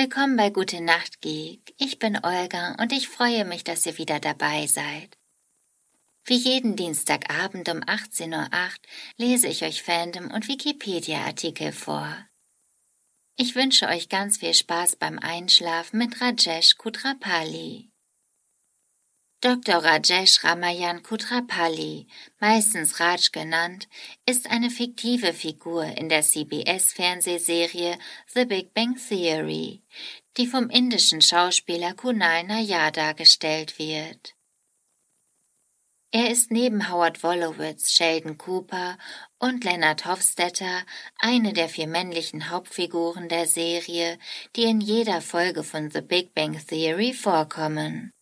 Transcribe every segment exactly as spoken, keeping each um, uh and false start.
Willkommen bei Gute Nacht Geek. Ich bin Olga und ich freue mich, dass ihr wieder dabei seid. Wie jeden Dienstagabend um achtzehn Uhr acht lese ich euch Fandom- und Wikipedia-Artikel vor. Ich wünsche euch ganz viel Spaß beim Einschlafen mit Rajesh Kutrapali. Doktor Rajesh Ramayan Kutrapali, meistens Raj genannt, ist eine fiktive Figur in der C B S-Fernsehserie The Big Bang Theory, die vom indischen Schauspieler Kunal Nayyar dargestellt wird. Er ist neben Howard Wolowitz, Sheldon Cooper und Leonard Hofstadter eine der vier männlichen Hauptfiguren der Serie, die in jeder Folge von The Big Bang Theory vorkommen.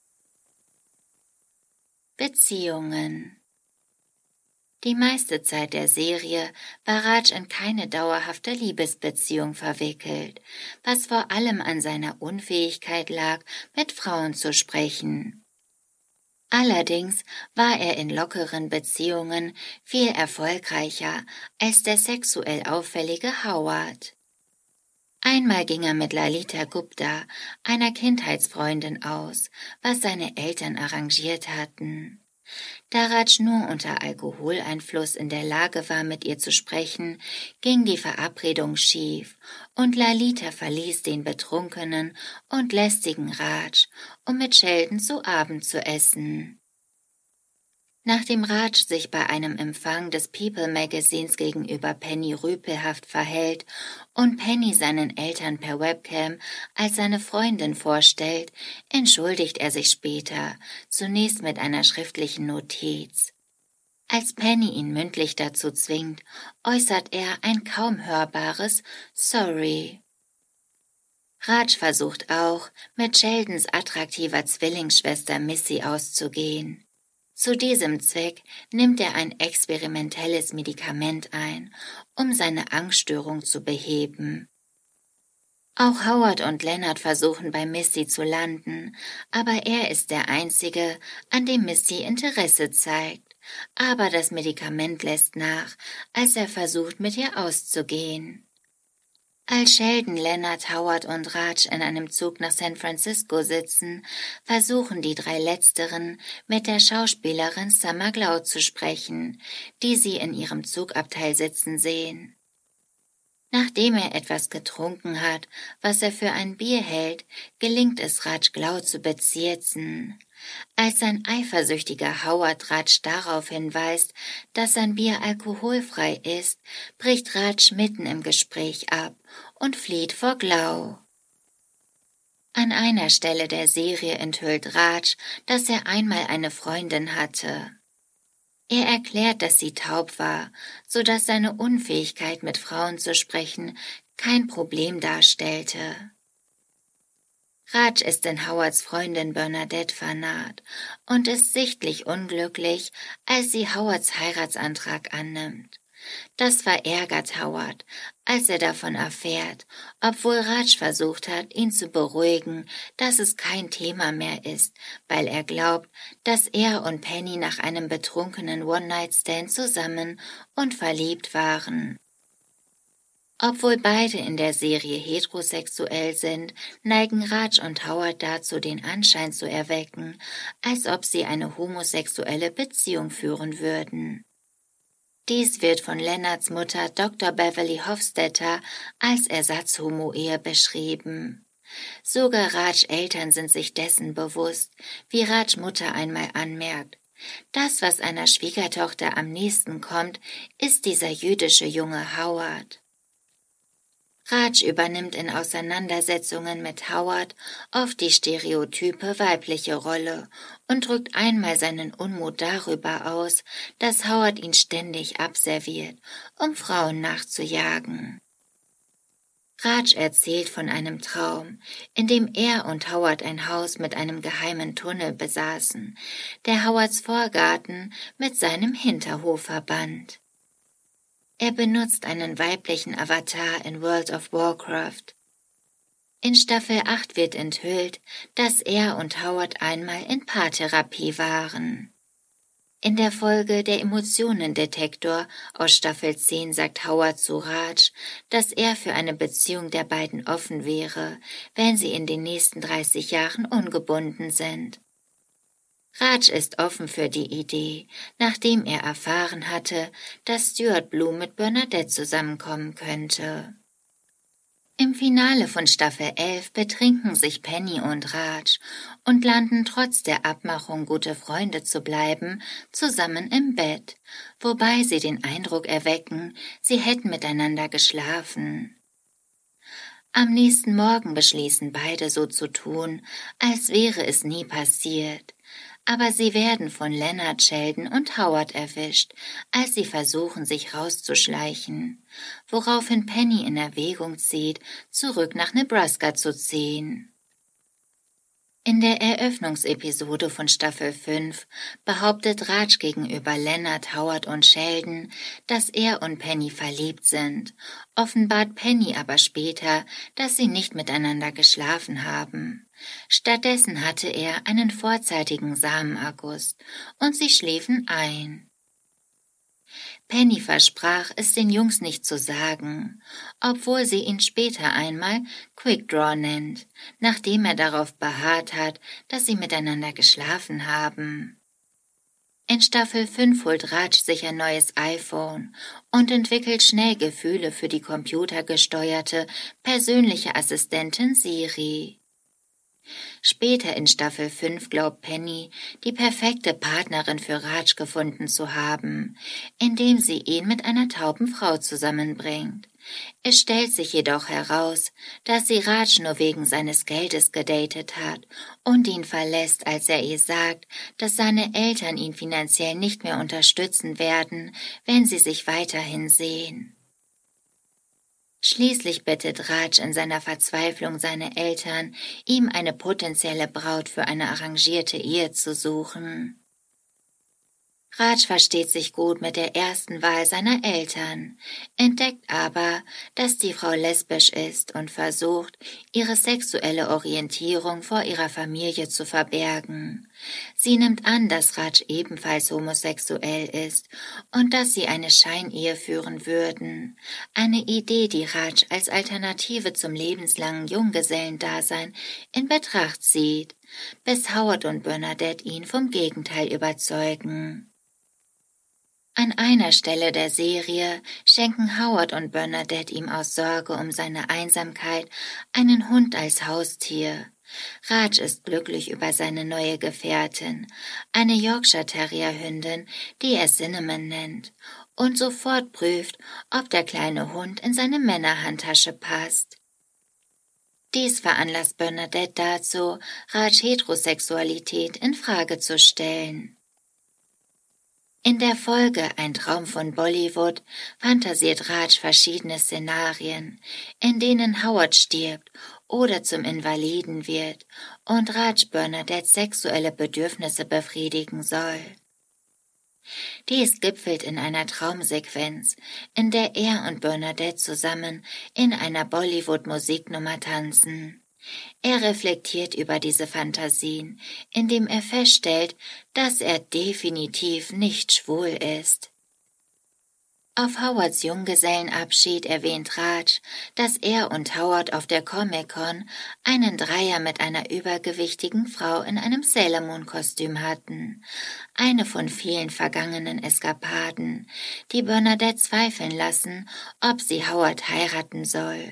Beziehungen. Die meiste Zeit der Serie war Raj in keine dauerhafte Liebesbeziehung verwickelt, was vor allem an seiner Unfähigkeit lag, mit Frauen zu sprechen. Allerdings war er in lockeren Beziehungen viel erfolgreicher als der sexuell auffällige Howard. Einmal ging er mit Lalita Gupta, einer Kindheitsfreundin, aus, was seine Eltern arrangiert hatten. Da Raj nur unter Alkoholeinfluss in der Lage war, mit ihr zu sprechen, ging die Verabredung schief und Lalita verließ den betrunkenen und lästigen Raj, um mit Sheldon zu Abend zu essen. Nachdem Raj sich bei einem Empfang des People Magazins gegenüber Penny rüpelhaft verhält und Penny seinen Eltern per Webcam als seine Freundin vorstellt, entschuldigt er sich später, zunächst mit einer schriftlichen Notiz. Als Penny ihn mündlich dazu zwingt, äußert er ein kaum hörbares Sorry. Raj versucht auch, mit Sheldons attraktiver Zwillingsschwester Missy auszugehen. Zu diesem Zweck nimmt er ein experimentelles Medikament ein, um seine Angststörung zu beheben. Auch Howard und Leonard versuchen bei Missy zu landen, aber er ist der Einzige, an dem Missy Interesse zeigt. Aber das Medikament lässt nach, als er versucht, mit ihr auszugehen. Als Sheldon, Leonard, Howard und Raj in einem Zug nach San Francisco sitzen, versuchen die drei Letzteren mit der Schauspielerin Summer Glau zu sprechen, die sie in ihrem Zugabteil sitzen sehen. Nachdem er etwas getrunken hat, was er für ein Bier hält, gelingt es Raj Glau zu bezirzen. Als sein eifersüchtiger Howard Raj darauf hinweist, dass sein Bier alkoholfrei ist, bricht Raj mitten im Gespräch ab und flieht vor Glau. An einer Stelle der Serie enthüllt Raj, dass er einmal eine Freundin hatte. Er erklärt, dass sie taub war, so dass seine Unfähigkeit, mit Frauen zu sprechen, kein Problem darstellte. Raj ist in Howards Freundin Bernadette vernaht und ist sichtlich unglücklich, als sie Howards Heiratsantrag annimmt. Das verärgert Howard, als er davon erfährt, obwohl Raj versucht hat, ihn zu beruhigen, dass es kein Thema mehr ist, weil er glaubt, dass er und Penny nach einem betrunkenen One-Night-Stand zusammen und verliebt waren. Obwohl beide in der Serie heterosexuell sind, neigen Raj und Howard dazu, den Anschein zu erwecken, als ob sie eine homosexuelle Beziehung führen würden. Dies wird von Leonards Mutter Doktor Beverly Hofstadter als Ersatz-Homo-Ehe beschrieben. Sogar Raj Eltern sind sich dessen bewusst, wie Raj Mutter einmal anmerkt. Das, was einer Schwiegertochter am nächsten kommt, ist dieser jüdische junge Howard. Raj übernimmt in Auseinandersetzungen mit Howard oft die stereotype weibliche Rolle und drückt einmal seinen Unmut darüber aus, dass Howard ihn ständig abserviert, um Frauen nachzujagen. Raj erzählt von einem Traum, in dem er und Howard ein Haus mit einem geheimen Tunnel besaßen, der Howards Vorgarten mit seinem Hinterhof verband. Er benutzt einen weiblichen Avatar in World of Warcraft. In Staffel acht wird enthüllt, dass er und Howard einmal in Paartherapie waren. In der Folge Der Emotionendetektor aus Staffel zehn sagt Howard zu Raj, dass er für eine Beziehung der beiden offen wäre, wenn sie in den nächsten dreißig Jahren ungebunden sind. Raj ist offen für die Idee, nachdem er erfahren hatte, dass Stuart Bloom mit Bernadette zusammenkommen könnte. Im Finale von Staffel elf betrinken sich Penny und Raj und landen trotz der Abmachung, gute Freunde zu bleiben, zusammen im Bett, wobei sie den Eindruck erwecken, sie hätten miteinander geschlafen. Am nächsten Morgen beschließen beide so zu tun, als wäre es nie passiert. Aber sie werden von Leonard, Sheldon und Howard erwischt, als sie versuchen, sich rauszuschleichen, woraufhin Penny in Erwägung zieht, zurück nach Nebraska zu ziehen. In der Eröffnungsepisode von Staffel fünf behauptet Raj gegenüber Leonard, Howard und Sheldon, dass er und Penny verliebt sind, offenbart Penny aber später, dass sie nicht miteinander geschlafen haben. Stattdessen hatte er einen vorzeitigen Samenerguss und sie schliefen ein. Penny versprach, es den Jungs nicht zu sagen, obwohl sie ihn später einmal Quickdraw nennt, nachdem er darauf beharrt hat, dass sie miteinander geschlafen haben. In Staffel fünf holt Raj sich ein neues iPhone und entwickelt schnell Gefühle für die computergesteuerte persönliche Assistentin Siri. Später in Staffel fünf glaubt Penny, die perfekte Partnerin für Raj gefunden zu haben, indem sie ihn mit einer tauben Frau zusammenbringt. Es stellt sich jedoch heraus, dass sie Raj nur wegen seines Geldes gedatet hat und ihn verlässt, als er ihr sagt, dass seine Eltern ihn finanziell nicht mehr unterstützen werden, wenn sie sich weiterhin sehen. Schließlich bittet Raj in seiner Verzweiflung seine Eltern, ihm eine potenzielle Braut für eine arrangierte Ehe zu suchen. Raj versteht sich gut mit der ersten Wahl seiner Eltern, entdeckt aber, dass die Frau lesbisch ist und versucht, ihre sexuelle Orientierung vor ihrer Familie zu verbergen. Sie nimmt an, dass Raj ebenfalls homosexuell ist und dass sie eine Scheinehe führen würden, eine Idee, die Raj als Alternative zum lebenslangen Junggesellendasein in Betracht zieht, bis Howard und Bernadette ihn vom Gegenteil überzeugen. An einer Stelle der Serie schenken Howard und Bernadette ihm aus Sorge um seine Einsamkeit einen Hund als Haustier. Raj ist glücklich über seine neue Gefährtin, eine Yorkshire Terrier Hündin, die er Cinnamon nennt, und sofort prüft, ob der kleine Hund in seine Männerhandtasche passt. Dies veranlasst Bernadette dazu, Raj Heterosexualität in Frage zu stellen. In der Folge Ein Traum von Bollywood fantasiert Raj verschiedene Szenarien, in denen Howard stirbt oder zum Invaliden wird und Raj Bernadettes sexuelle Bedürfnisse befriedigen soll. Dies gipfelt in einer Traumsequenz, in der er und Bernadette zusammen in einer Bollywood-Musiknummer tanzen. Er reflektiert über diese Fantasien, indem er feststellt, dass er definitiv nicht schwul ist. Auf Howards Junggesellenabschied erwähnt Raj, dass er und Howard auf der Comic-Con einen Dreier mit einer übergewichtigen Frau in einem Sailor Moon-Kostüm hatten, eine von vielen vergangenen Eskapaden, die Bernadette zweifeln lassen, ob sie Howard heiraten soll.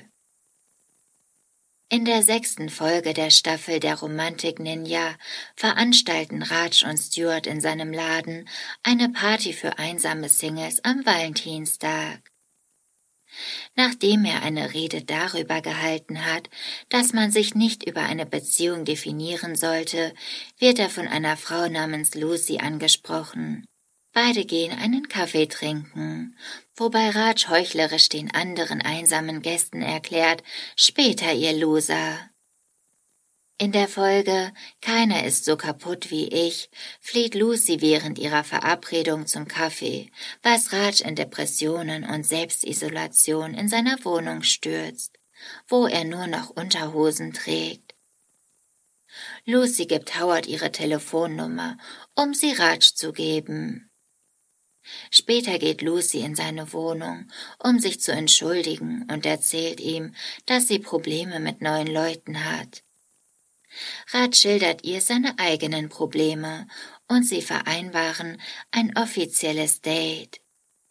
In der sechsten Folge der Staffel Der Romantik-Ninja veranstalten Raj und Stuart in seinem Laden eine Party für einsame Singles am Valentinstag. Nachdem er eine Rede darüber gehalten hat, dass man sich nicht über eine Beziehung definieren sollte, wird er von einer Frau namens Lucy angesprochen. Beide gehen einen Kaffee trinken, wobei Raj heuchlerisch den anderen einsamen Gästen erklärt, später ihr Loser. In der Folge Keiner ist so kaputt wie ich flieht Lucy während ihrer Verabredung zum Kaffee, was Raj in Depressionen und Selbstisolation in seiner Wohnung stürzt, wo er nur noch Unterhosen trägt. Lucy gibt Howard ihre Telefonnummer, um sie Raj zu geben. Später geht Lucy in seine Wohnung, um sich zu entschuldigen, und erzählt ihm, dass sie Probleme mit neuen Leuten hat. Raj schildert ihr seine eigenen Probleme und sie vereinbaren ein offizielles Date.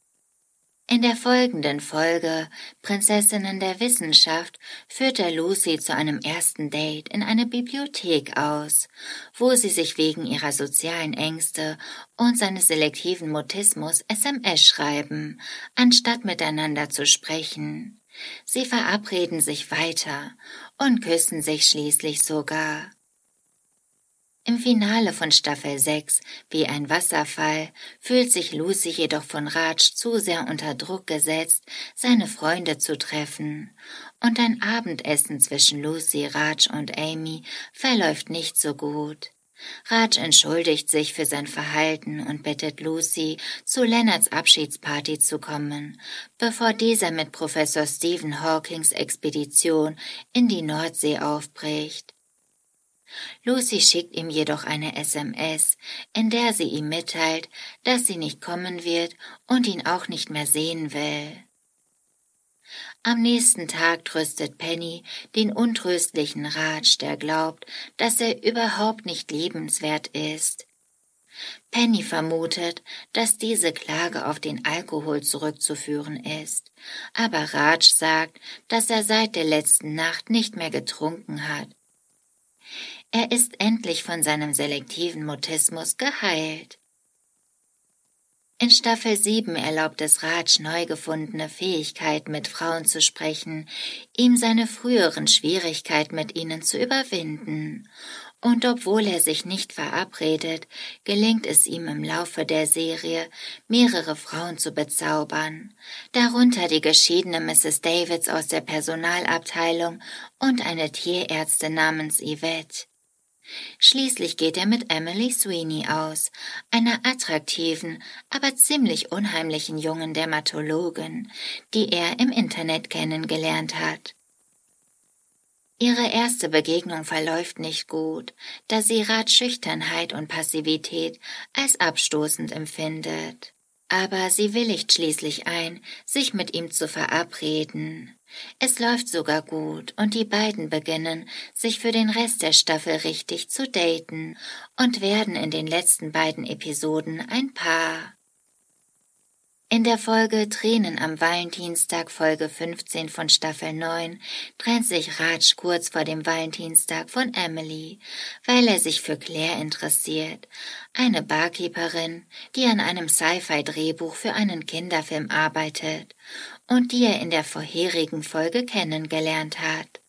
In der folgenden Folge Prinzessinnen der Wissenschaft führt er Lucy zu einem ersten Date in eine Bibliothek aus, wo sie sich wegen ihrer sozialen Ängste und seines selektiven Mutismus S M S schreiben, anstatt miteinander zu sprechen. Sie verabreden sich weiter und küssen sich schließlich sogar. Im Finale von Staffel sechs, wie ein Wasserfall, fühlt sich Lucy jedoch von Raj zu sehr unter Druck gesetzt, seine Freunde zu treffen, und ein Abendessen zwischen Lucy, Raj und Amy verläuft nicht so gut. Raj entschuldigt sich für sein Verhalten und bittet Lucy, zu Leonards Abschiedsparty zu kommen, bevor dieser mit Professor Stephen Hawkings Expedition in die Nordsee aufbricht. Lucy schickt ihm jedoch eine S M S, in der sie ihm mitteilt, dass sie nicht kommen wird und ihn auch nicht mehr sehen will. Am nächsten Tag tröstet Penny den untröstlichen Raj, der glaubt, dass er überhaupt nicht liebenswert ist. Penny vermutet, dass diese Klage auf den Alkohol zurückzuführen ist, aber Raj sagt, dass er seit der letzten Nacht nicht mehr getrunken hat. Er ist endlich von seinem selektiven Mutismus geheilt. In Staffel sieben erlaubt es Raj neu gefundene Fähigkeit, mit Frauen zu sprechen, ihm seine früheren Schwierigkeiten mit ihnen zu überwinden. Und obwohl er sich nicht verabredet, gelingt es ihm im Laufe der Serie, mehrere Frauen zu bezaubern, darunter die geschiedene Misses Davids aus der Personalabteilung und eine Tierärztin namens Yvette. Schließlich geht er mit Emily Sweeney aus, einer attraktiven, aber ziemlich unheimlichen jungen Dermatologin, die er im Internet kennengelernt hat. Ihre erste Begegnung verläuft nicht gut, da sie Rajs Schüchternheit und Passivität als abstoßend empfindet. Aber sie willigt schließlich ein, sich mit ihm zu verabreden. Es läuft sogar gut und die beiden beginnen, sich für den Rest der Staffel richtig zu daten und werden in den letzten beiden Episoden ein Paar. In der Folge Tränen am Valentinstag, Folge fünfzehn von Staffel neun, trennt sich Raj kurz vor dem Valentinstag von Emily, weil er sich für Claire interessiert, eine Barkeeperin, die an einem Sci-Fi-Drehbuch für einen Kinderfilm arbeitet und die er in der vorherigen Folge kennengelernt hat.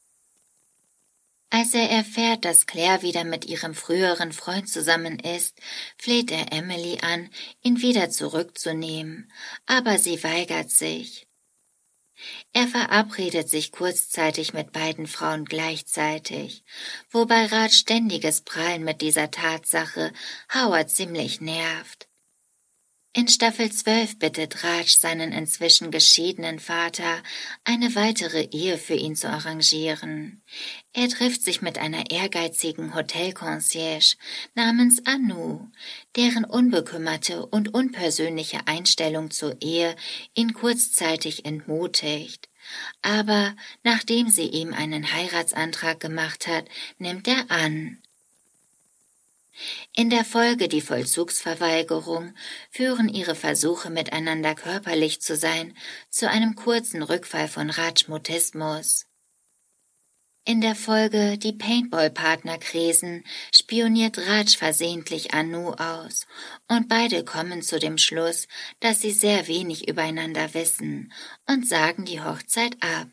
Als er erfährt, dass Claire wieder mit ihrem früheren Freund zusammen ist, fleht er Emily an, ihn wieder zurückzunehmen, aber sie weigert sich. Er verabredet sich kurzzeitig mit beiden Frauen gleichzeitig, wobei Raj ständiges Prahlen mit dieser Tatsache Howard ziemlich nervt. In Staffel zwölf bittet Raj seinen inzwischen geschiedenen Vater, eine weitere Ehe für ihn zu arrangieren. Er trifft sich mit einer ehrgeizigen Hotelconcierge namens Anu, deren unbekümmerte und unpersönliche Einstellung zur Ehe ihn kurzzeitig entmutigt. Aber nachdem sie ihm einen Heiratsantrag gemacht hat, nimmt er an. In der Folge Die Vollzugsverweigerung führen ihre Versuche, miteinander körperlich zu sein, zu einem kurzen Rückfall von Rajs Mutismus. In der Folge Die Paintball-Partner kräsen spioniert Raj versehentlich Anu aus und beide kommen zu dem Schluss, dass sie sehr wenig übereinander wissen und sagen die Hochzeit ab.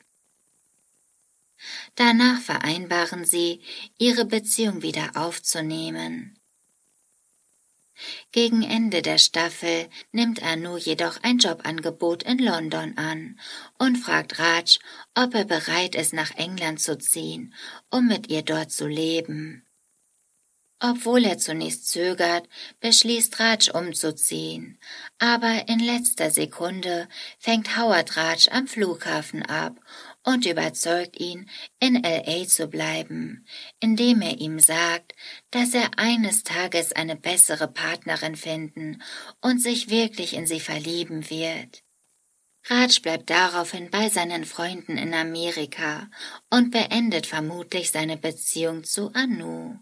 Danach vereinbaren sie, ihre Beziehung wieder aufzunehmen. Gegen Ende der Staffel nimmt Anu jedoch ein Jobangebot in London an und fragt Raj, ob er bereit ist, nach England zu ziehen, um mit ihr dort zu leben. Obwohl er zunächst zögert, beschließt Raj umzuziehen, aber in letzter Sekunde fängt Howard Raj am Flughafen ab und überzeugt ihn, in L A zu bleiben, indem er ihm sagt, dass er eines Tages eine bessere Partnerin finden und sich wirklich in sie verlieben wird. Raj bleibt daraufhin bei seinen Freunden in Amerika und beendet vermutlich seine Beziehung zu Anu.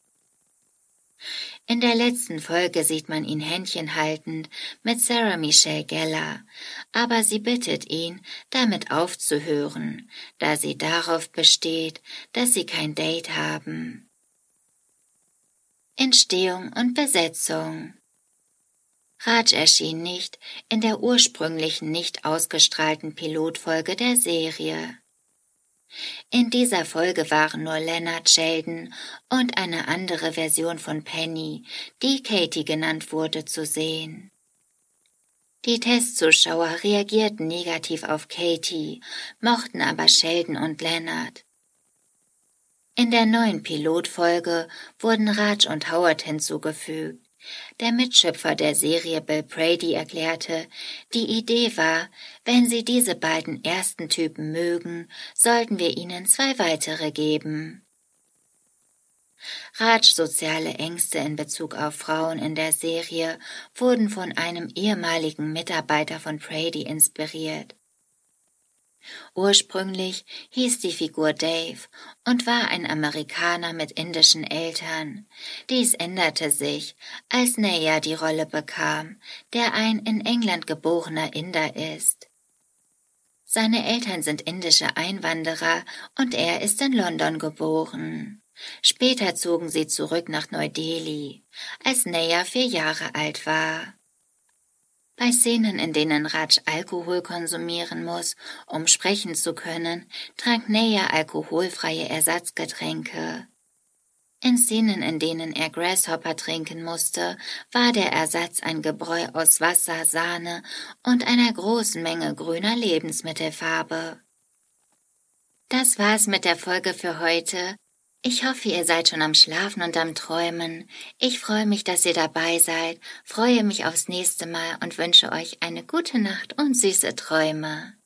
In der letzten Folge sieht man ihn händchenhaltend mit Sarah Michelle Gellar, aber sie bittet ihn, damit aufzuhören, da sie darauf besteht, dass sie kein Date haben. Entstehung und Besetzung. Raj erschien nicht in der ursprünglichen nicht ausgestrahlten Pilotfolge der Serie. In dieser Folge waren nur Leonard Sheldon und eine andere Version von Penny, die Katie genannt wurde, zu sehen. Die Testzuschauer reagierten negativ auf Katie, mochten aber Sheldon und Leonard. In der neuen Pilotfolge wurden Raj und Howard hinzugefügt. Der Mitschöpfer der Serie Bill Brady erklärte, die Idee war, wenn Sie diese beiden ersten Typen mögen, sollten wir Ihnen zwei weitere geben. Rajs soziale Ängste in Bezug auf Frauen in der Serie wurden von einem ehemaligen Mitarbeiter von Brady inspiriert. Ursprünglich hieß die Figur Dave und war ein Amerikaner mit indischen Eltern. Dies änderte sich, als Naya die Rolle bekam, der ein in England geborener Inder ist. Seine Eltern sind indische Einwanderer und er ist in London geboren. Später zogen sie zurück nach Neu-Delhi, als Naya vier Jahre alt war. Bei Szenen, in denen Raj Alkohol konsumieren muss, um sprechen zu können, trank Naya alkoholfreie Ersatzgetränke. In Szenen, in denen er Grasshopper trinken musste, war der Ersatz ein Gebräu aus Wasser, Sahne und einer großen Menge grüner Lebensmittelfarbe. Das war's mit der Folge für heute. Ich hoffe, ihr seid schon am Schlafen und am Träumen. Ich freue mich, dass ihr dabei seid, freue mich aufs nächste Mal und wünsche euch eine gute Nacht und süße Träume.